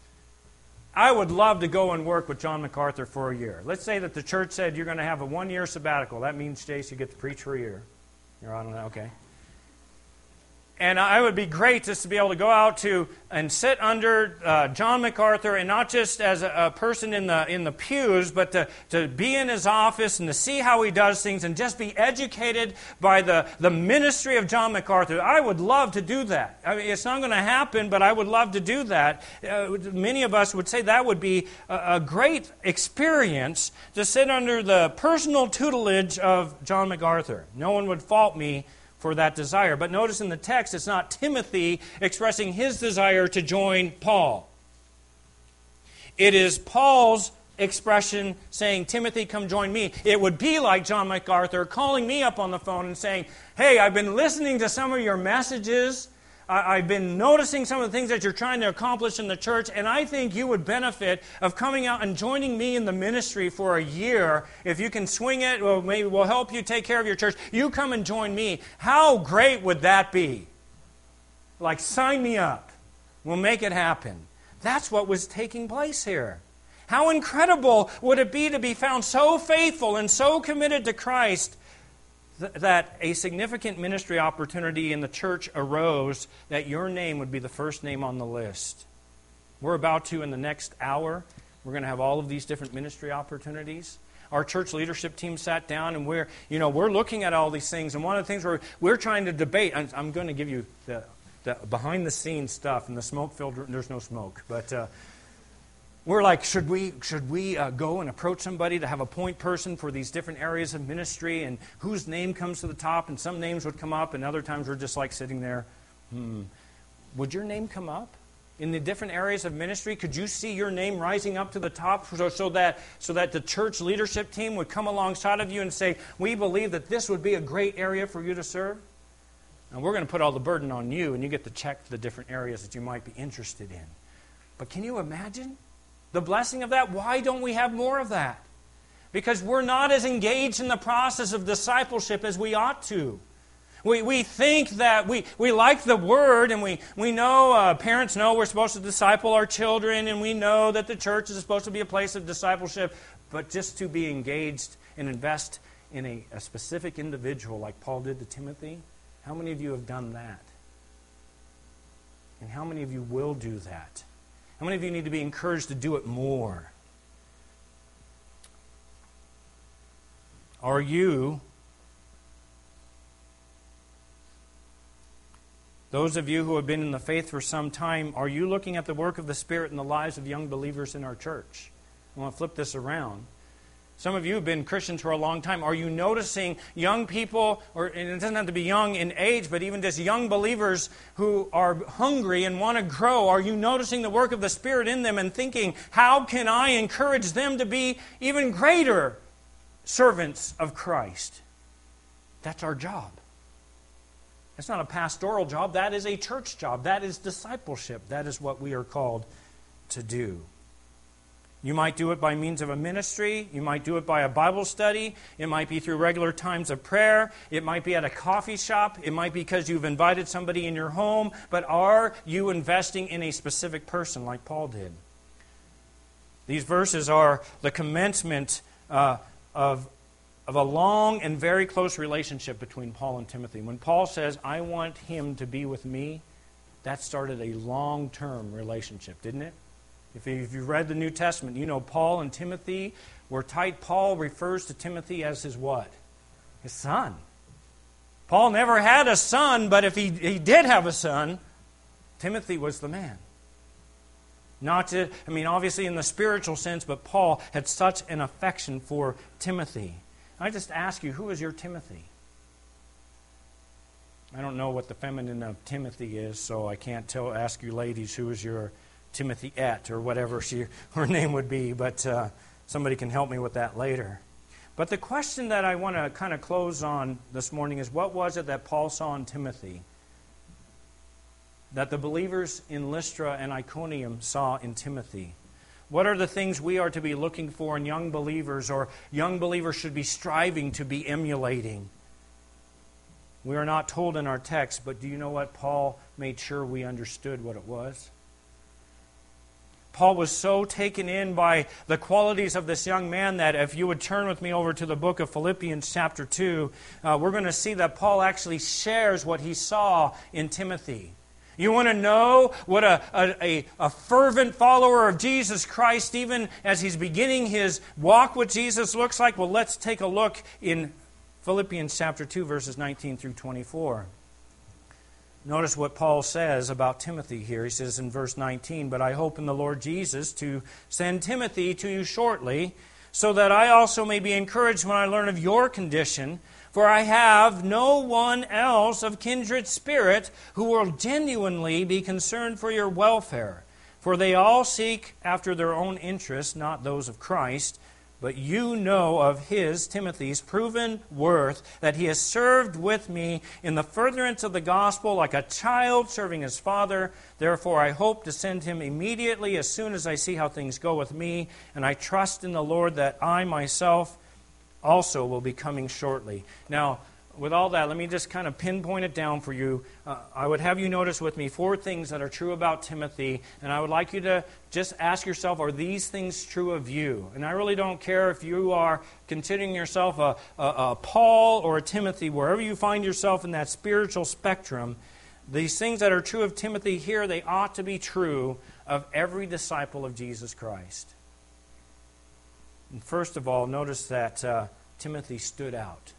I would love to go and work with John MacArthur for a year. Let's say that the church said you're going to have a one-year sabbatical. That means, Stace, you get to preach for a year. You're on that, okay. And I would be great just to be able to go out to and sit under uh, John MacArthur, and not just as a, a person in the in the pews, but to, to be in his office and to see how he does things and just be educated by the, the ministry of John MacArthur. I would love to do that. I mean, it's not going to happen, but I would love to do that. Uh, many of us would say that would be a, a great experience to sit under the personal tutelage of John MacArthur. No one would fault me for that desire. But notice in the text, it's not Timothy expressing his desire to join Paul. It is Paul's expression saying, Timothy, come join me. It would be like John MacArthur calling me up on the phone and saying, hey, I've been listening to some of your messages. I've been noticing some of the things that you're trying to accomplish in the church, and I think you would benefit of coming out and joining me in the ministry for a year. If you can swing it, well, maybe we'll help you take care of your church. You come and join me. How great would that be? Like, sign me up. We'll make it happen. That's what was taking place here. How incredible would it be to be found so faithful and so committed to Christ that a significant ministry opportunity in the church arose, that your name would be the first name on the list. We're about to, in the next hour, we're going to have all of these different ministry opportunities. Our church leadership team sat down, and we're, you know, we're looking at all these things. And one of the things we're we're trying to debate. I'm, I'm going to give you the, the behind the scenes stuff, and the smoke filled. There's no smoke, but. Uh, We're like, should we should we uh, go and approach somebody to have a point person for these different areas of ministry, and whose name comes to the top? And some names would come up, and other times we're just like sitting there. Hmm. Would your name come up in the different areas of ministry? Could you see your name rising up to the top so, so that so that the church leadership team would come alongside of you and say, we believe that this would be a great area for you to serve? And we're going to put all the burden on you, and you get to check the different areas that you might be interested in. But can you imagine the blessing of that? Why don't we have more of that? Because we're not as engaged in the process of discipleship as we ought to. We we think that we, we like the Word, and we, we know, uh, parents know we're supposed to disciple our children, and we know that the church is supposed to be a place of discipleship, but just to be engaged and invest in a, a specific individual like Paul did to Timothy, how many of you have done that? And how many of you will do that? How many of you need to be encouraged to do it more? Are you Those of you who have been in the faith for some time, are you looking at the work of the Spirit in the lives of young believers in our church? I want to flip this around. Some of you have been Christians for a long time. Are you noticing young people, or and it doesn't have to be young in age, but even just young believers who are hungry and want to grow, are you noticing the work of the Spirit in them and thinking, how can I encourage them to be even greater servants of Christ? That's our job. That's not a pastoral job. That is a church job. That is discipleship. That is what we are called to do. You might do it by means of a ministry. You might do it by a Bible study. It might be through regular times of prayer. It might be at a coffee shop. It might be because you've invited somebody in your home. But are you investing in a specific person like Paul did? These verses are the commencement uh, of, of a long and very close relationship between Paul and Timothy. When Paul says, I want him to be with me, that started a long-term relationship, didn't it? If you've read the New Testament, you know Paul and Timothy were tight. Paul refers to Timothy as his what? His son. Paul never had a son, but if he, he did have a son, Timothy was the man. Not to, I mean, obviously in the spiritual sense, but Paul had such an affection for Timothy. I just ask you, who is your Timothy? I don't know what the feminine of Timothy is, so I can't tell. Ask you ladies, who is your Timothyette, or whatever she, her name would be, but uh, somebody can help me with that later. But the question that I want to kind of close on this morning is, what was it that Paul saw in Timothy that the believers in Lystra and Iconium saw in Timothy? What are the things we are to be looking for in young believers, or young believers should be striving to be emulating? We are not told in our text, but do you know what? Paul made sure we understood what it was. Paul was so taken in by the qualities of this young man that if you would turn with me over to the book of Philippians chapter two, uh, we're going to see that Paul actually shares what he saw in Timothy. You want to know what a, a, a fervent follower of Jesus Christ, even as he's beginning his walk with Jesus, looks like? Well, let's take a look in Philippians chapter two, verses nineteen through twenty-four. Notice what Paul says about Timothy here. He says in verse nineteen, But I hope in the Lord Jesus to send Timothy to you shortly, so that I also may be encouraged when I learn of your condition. For I have no one else of kindred spirit who will genuinely be concerned for your welfare. For they all seek after their own interests, not those of Christ. But you know of his, Timothy's, proven worth, that he has served with me in the furtherance of the gospel like a child serving his father. Therefore I hope to send him immediately as soon as I see how things go with me. And I trust in the Lord that I myself also will be coming shortly. Now, with all that, let me just kind of pinpoint it down for you. Uh, I would have you notice with me four things that are true about Timothy, and I would like you to just ask yourself, are these things true of you? And I really don't care if you are considering yourself a, a, a Paul or a Timothy, wherever you find yourself in that spiritual spectrum. These things that are true of Timothy here, they ought to be true of every disciple of Jesus Christ. And first of all, notice that uh, Timothy stood out.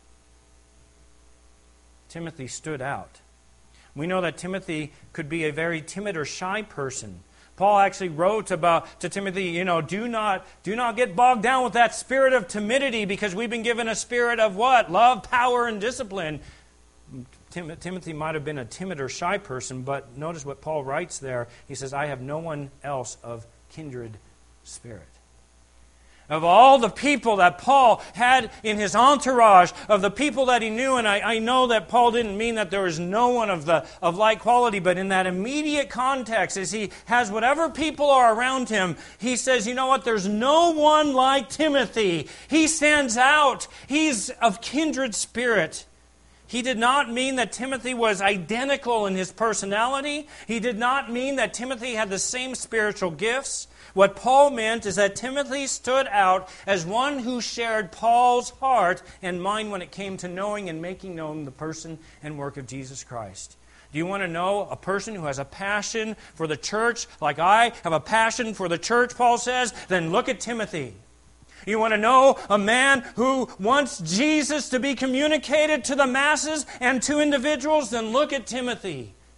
Timothy stood out. We know that Timothy could be a very timid or shy person. Paul actually wrote about to Timothy, you know, do not do not get bogged down with that spirit of timidity, because we've been given a spirit of what? Love, power, and discipline. Tim, Timothy might have been a timid or shy person, but notice what Paul writes there. He says, I have no one else of kindred spirit. Of all the people that Paul had in his entourage, of the people that he knew, and I, I know that Paul didn't mean that there was no one of the of like quality, but in that immediate context, as he has whatever people are around him, he says, you know what, there's no one like Timothy. He stands out. He's of kindred spirit. He did not mean that Timothy was identical in his personality. He did not mean that Timothy had the same spiritual gifts. What Paul meant is that Timothy stood out as one who shared Paul's heart and mind when it came to knowing and making known the person and work of Jesus Christ. Do you want to know a person who has a passion for the church, like I have a passion for the church, Paul says? Then look at Timothy. You want to know a man who wants Jesus to be communicated to the masses and to individuals? Then look at Timothy.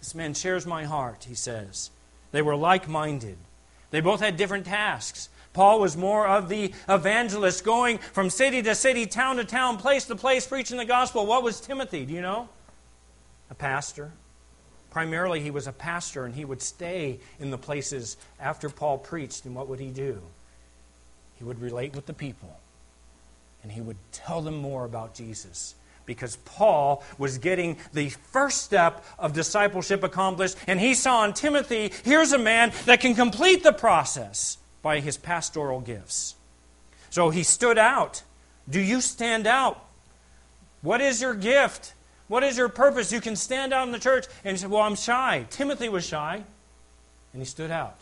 This man shares my heart, he says. They were like-minded. They both had different tasks. Paul was more of the evangelist, going from city to city, town to town, place to place, preaching the gospel. What was Timothy? Do you know? A pastor. Primarily, he was a pastor, and he would stay in the places after Paul preached. And what would he do? He would relate with the people, and he would tell them more about Jesus. Because Paul was getting the first step of discipleship accomplished, and he saw in Timothy, here's a man that can complete the process by his pastoral gifts. So he stood out. Do you stand out? What is your gift? What is your purpose? You can stand out in the church and say, well, I'm shy. Timothy was shy, and he stood out.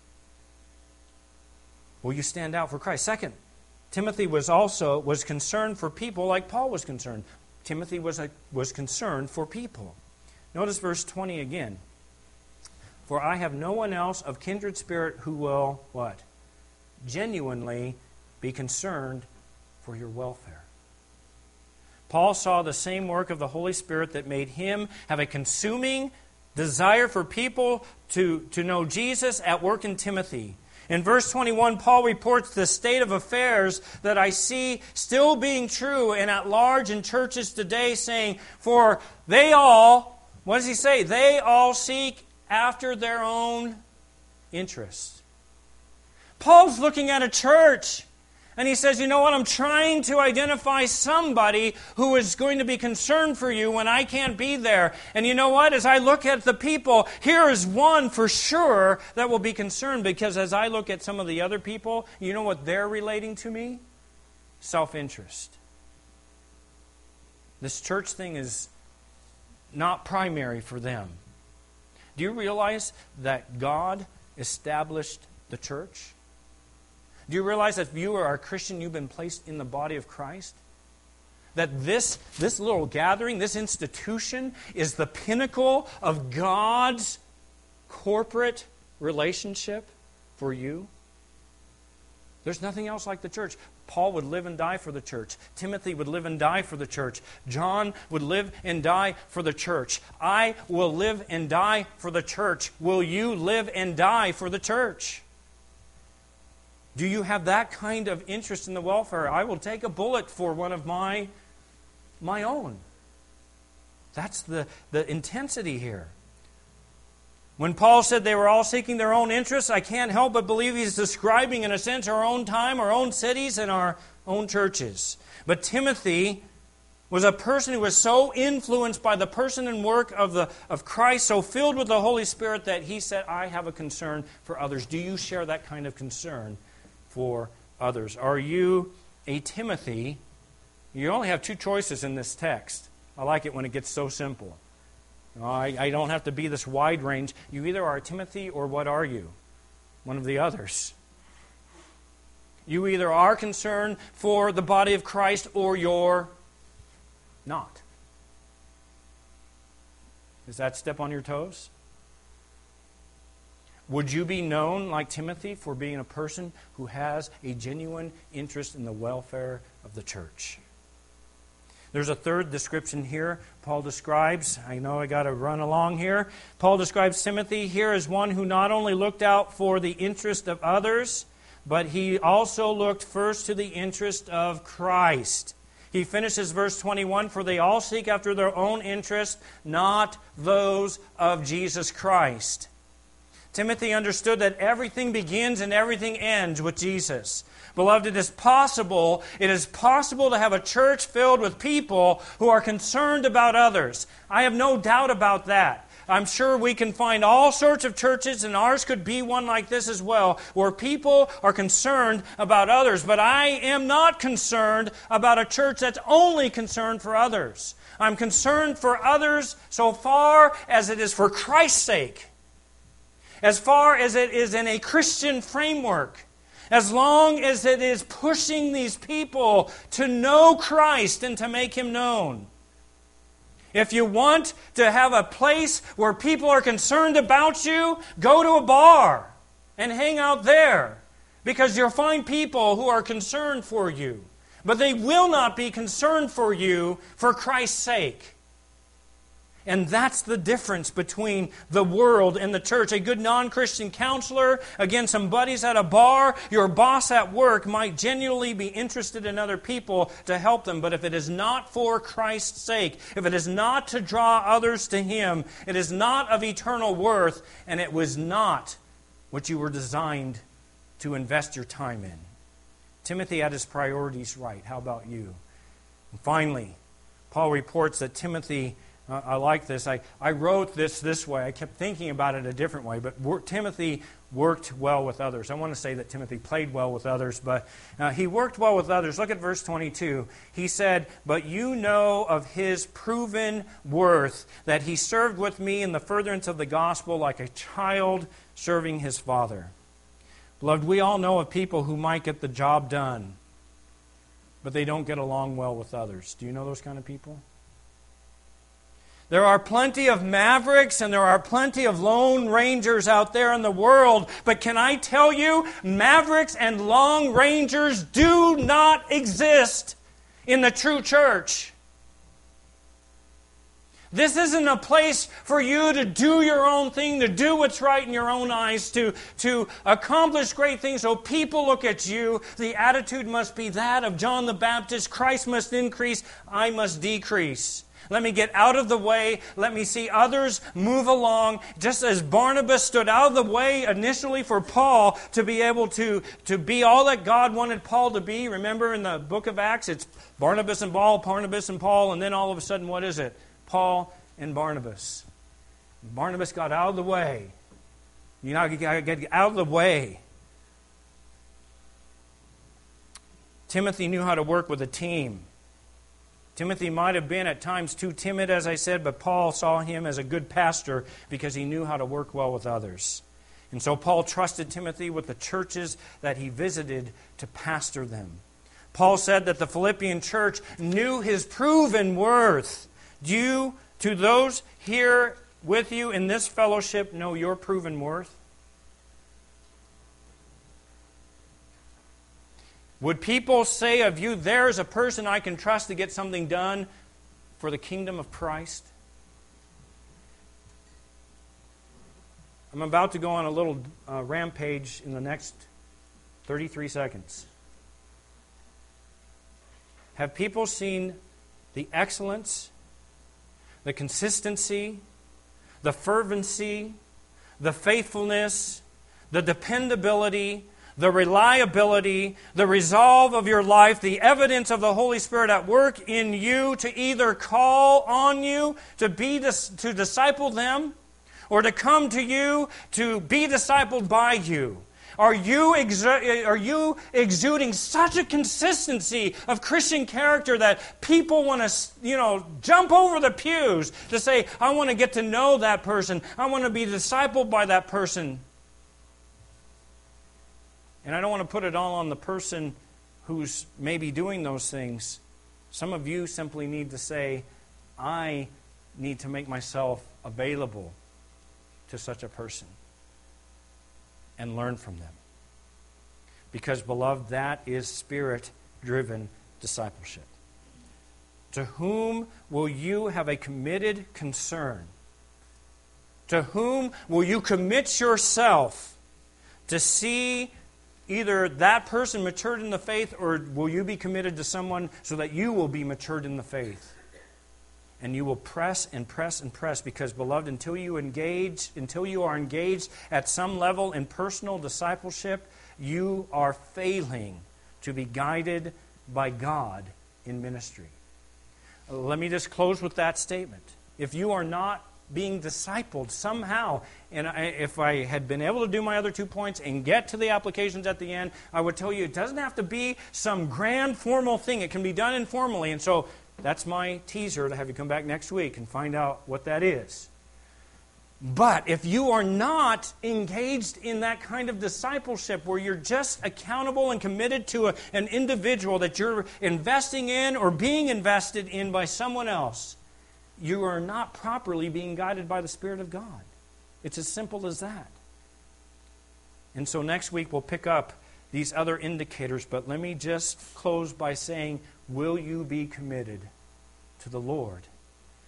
Will you stand out for Christ? Second, Timothy was also was concerned for people like Paul was concerned. Timothy was, a, was concerned for people. Notice verse twenty again. For I have no one else of kindred spirit who will, what? Genuinely be concerned for your welfare. Paul saw the same work of the Holy Spirit that made him have a consuming desire for people to, to know Jesus at work in Timothy. In verse twenty-one, Paul reports the state of affairs that I see still being true and at large in churches today, saying, for they all, what does he say? They all seek after their own interests. Paul's looking at a church, and he says, you know what, I'm trying to identify somebody who is going to be concerned for you when I can't be there. And you know what, as I look at the people, here is one for sure that will be concerned, because as I look at some of the other people, you know what they're relating to me? Self-interest. This church thing is not primary for them. Do you realize that God established the church? Do you realize that if you are a Christian, you've been placed in the body of Christ? That this, this little gathering, this institution, is the pinnacle of God's corporate relationship for you? There's nothing else like the church. Paul would live and die for the church. Timothy would live and die for the church. John would live and die for the church. I will live and die for the church. Will you live and die for the church? Do you have that kind of interest in the welfare? I will take a bullet for one of my, my own. That's the, the intensity here. When Paul said they were all seeking their own interests, I can't help but believe he's describing, in a sense, our own time, our own cities, and our own churches. But Timothy was a person who was so influenced by the person and work of, the, of Christ, so filled with the Holy Spirit, that he said, I have a concern for others. Do you share that kind of concern for others? Are you a Timothy? You only have two choices in this text. I like it when it gets so simple. I, I don't have to be this wide range. You either are a Timothy or what are you? One of the others. You either are concerned for the body of Christ or you're not. Does that step on your toes? Would you be known like Timothy for being a person who has a genuine interest in the welfare of the church? There's a third description here. Paul describes, I know I got to run along here. Paul describes Timothy here as one who not only looked out for the interest of others, but he also looked first to the interest of Christ. He finishes verse twenty-one, for they all seek after their own interest, not those of Jesus Christ. Timothy understood that everything begins and everything ends with Jesus. Beloved, it is possible, it is possible to have a church filled with people who are concerned about others. I have no doubt about that. I'm sure we can find all sorts of churches, and ours could be one like this as well, where people are concerned about others. But I am not concerned about a church that's only concerned for others. I'm concerned for others so far as it is for Christ's sake. As far as it is in a Christian framework, as long as it is pushing these people to know Christ and to make Him known. If you want to have a place where people are concerned about you, go to a bar and hang out there, because you'll find people who are concerned for you. But they will not be concerned for you for Christ's sake. And that's the difference between the world and the church. A good non-Christian counselor, again, some buddies at a bar, your boss at work might genuinely be interested in other people to help them. But if it is not for Christ's sake, if it is not to draw others to Him, it is not of eternal worth, and it was not what you were designed to invest your time in. Timothy had his priorities right. How about you? And finally, Paul reports that Timothy... Uh, I like this. I, I wrote this this way. I kept thinking about it a different way. But wor- Timothy worked well with others. I want to say that Timothy played well with others, but uh, he worked well with others. Look at verse twenty-two. He said, "But you know of his proven worth, that he served with me in the furtherance of the gospel like a child serving his father." Beloved, we all know of people who might get the job done, but they don't get along well with others. Do you know those kind of people? There are plenty of mavericks and there are plenty of lone rangers out there in the world. But can I tell you, mavericks and lone rangers do not exist in the true church. This isn't a place for you to do your own thing, to do what's right in your own eyes, to, to accomplish great things so people look at you. The attitude must be that of John the Baptist. Christ must increase, I must decrease. Let me get out of the way. Let me see others move along. Just as Barnabas stood out of the way initially for Paul to be able to, to be all that God wanted Paul to be. Remember in the book of Acts, it's Barnabas and Paul, Barnabas and Paul, and then all of a sudden, what is it? Paul and Barnabas. Barnabas got out of the way. You know, you got to get out of the way. Timothy knew how to work with a team. Timothy might have been at times too timid, as I said, but Paul saw him as a good pastor because he knew how to work well with others. And so Paul trusted Timothy with the churches that he visited to pastor them. Paul said that the Philippian church knew his proven worth. Do you, to those here with you in this fellowship, know your proven worth? Would people say of you, there's a person I can trust to get something done for the kingdom of Christ? I'm about to go on a little uh, rampage in the next thirty-three seconds. Have people seen the excellence, the consistency, the fervency, the faithfulness, the dependability, the reliability, the resolve of your life, the evidence of the Holy Spirit at work in you to either call on you to be to disciple them or to come to you to be discipled by you? Are you, exu- are you exuding such a consistency of Christian character that people want to, you know, jump over the pews to say, I want to get to know that person. I want to be discipled by that person. And I don't want to put it all on the person who's maybe doing those things. Some of you simply need to say, I need to make myself available to such a person and learn from them. Because, beloved, that is Spirit-driven discipleship. To whom will you have a committed concern? To whom will you commit yourself to see either that person matured in the faith, or will you be committed to someone so that you will be matured in the faith? And you will press and press and press because, beloved, until you engage, until you are engaged at some level in personal discipleship, you are failing to be guided by God in ministry. Let me just close with that statement. If you are not being discipled somehow, and I, if I had been able to do my other two points and get to the applications at the end, I would tell you it doesn't have to be some grand formal thing. It can be done informally. And so that's my teaser to have you come back next week and find out what that is. But if you are not engaged in that kind of discipleship where you're just accountable and committed to a, an individual that you're investing in or being invested in by someone else, you are not properly being guided by the Spirit of God. It's as simple as that. And so next week we'll pick up these other indicators, but let me just close by saying, will you be committed to the Lord?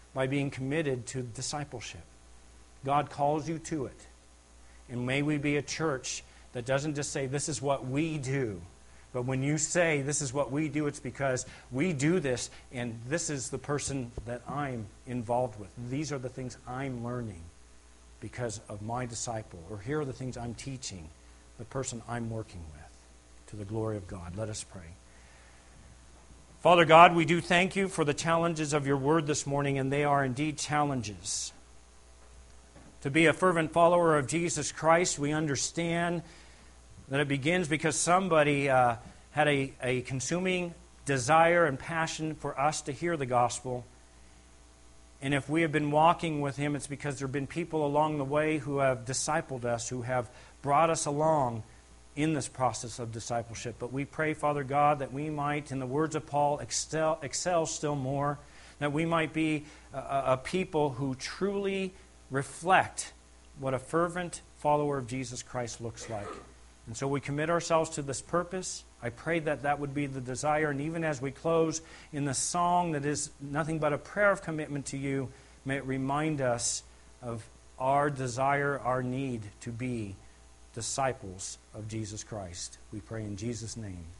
by being committed to discipleship. God calls you to it. And may we be a church that doesn't just say, this is what we do. But when you say, this is what we do, it's because we do this, and this is the person that I'm involved with. These are the things I'm learning because of my disciple. Or here are the things I'm teaching the person I'm working with, to the glory of God. Let us pray. Father God, we do thank you for the challenges of your word this morning, and they are indeed challenges. To be a fervent follower of Jesus Christ, we understand that it begins because somebody uh, had a, a consuming desire and passion for us to hear the gospel. And if we have been walking with him, it's because there have been people along the way who have discipled us, who have brought us along in this process of discipleship. But we pray, Father God, that we might, in the words of Paul, excel, excel still more, that we might be a, a people who truly reflect what a fervent follower of Jesus Christ looks like. And so we commit ourselves to this purpose. I pray that that would be the desire. And even as we close in the song that is nothing but a prayer of commitment to you, may it remind us of our desire, our need to be disciples of Jesus Christ. We pray in Jesus' name.